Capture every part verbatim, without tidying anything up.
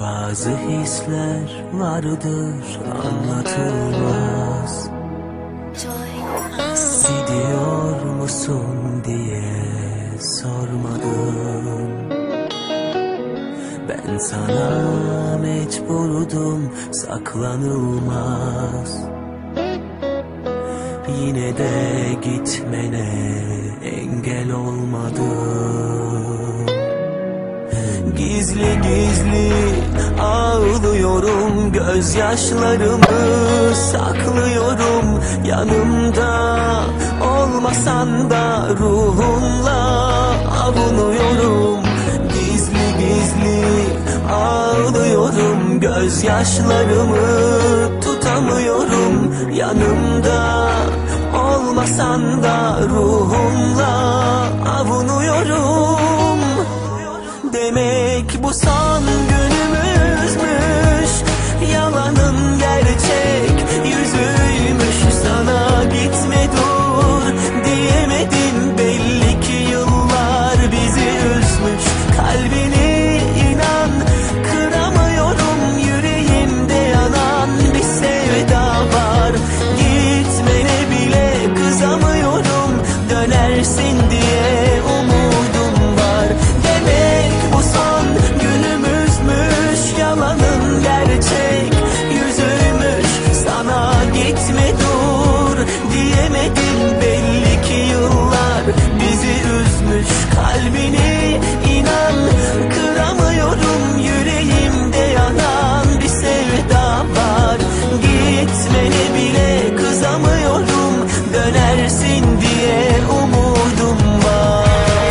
Bazı hisler vardır anlatılmaz. Gidiyor musun diye sormadım. Ben sana mecburdum, saklanılmaz. Yine de gitmene engel olmadım. Gizli gizli ağlıyorum, gözyaşlarımı saklıyorum. Yanımda olmasan da ruhunla avunuyorum. Gizli gizli ağlıyorum, gözyaşlarımı tutamıyorum. Yanımda olmasan da ruhunla avunuyorum. Demek bu son günümüzmüş, yalanın gerçek yüzüymüş. Sana gitme dur diyemedim, belli ki yıllar bizi üzmüş. Kalbini inan kıramıyorum, yüreğimde yanan bir sevda var. Gitmene bile kızamıyorum, dönersin diye umudum var. Demek bu son günümüzmüş, yalanın gerçek yüzüymüş. Sana gitme dur diyemedim, belli ki yıllar bizi üzmüş. Kalbini inan kıramıyorum, yüreğimde yanan bir sevda var. Gitmene bile kızamıyorum, dönersin diye umudum var.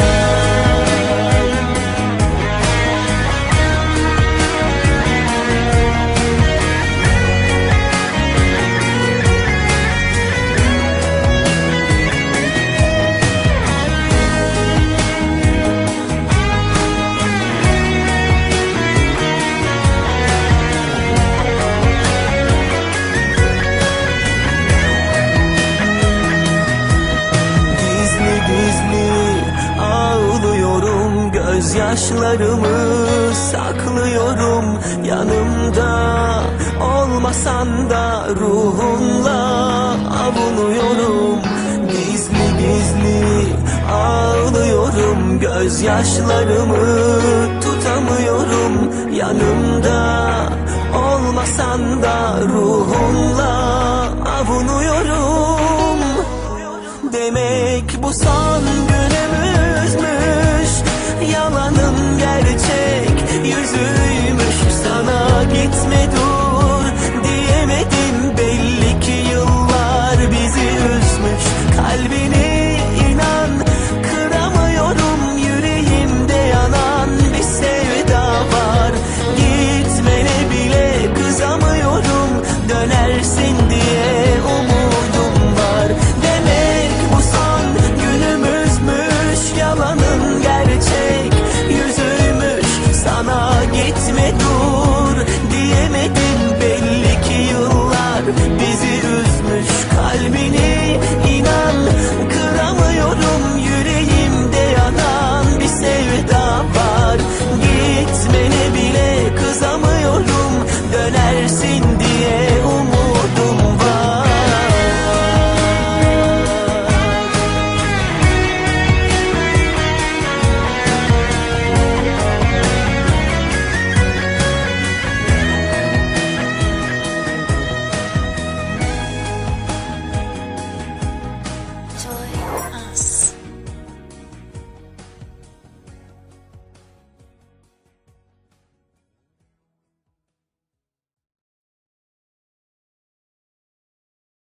Gözyaşlarımı saklıyorum. Yanımda olmasan da ruhunla avunuyorum. Gizli gizli ağlıyorum, gözyaşlarımı tutamıyorum. Yanımda olmasan da ruhunla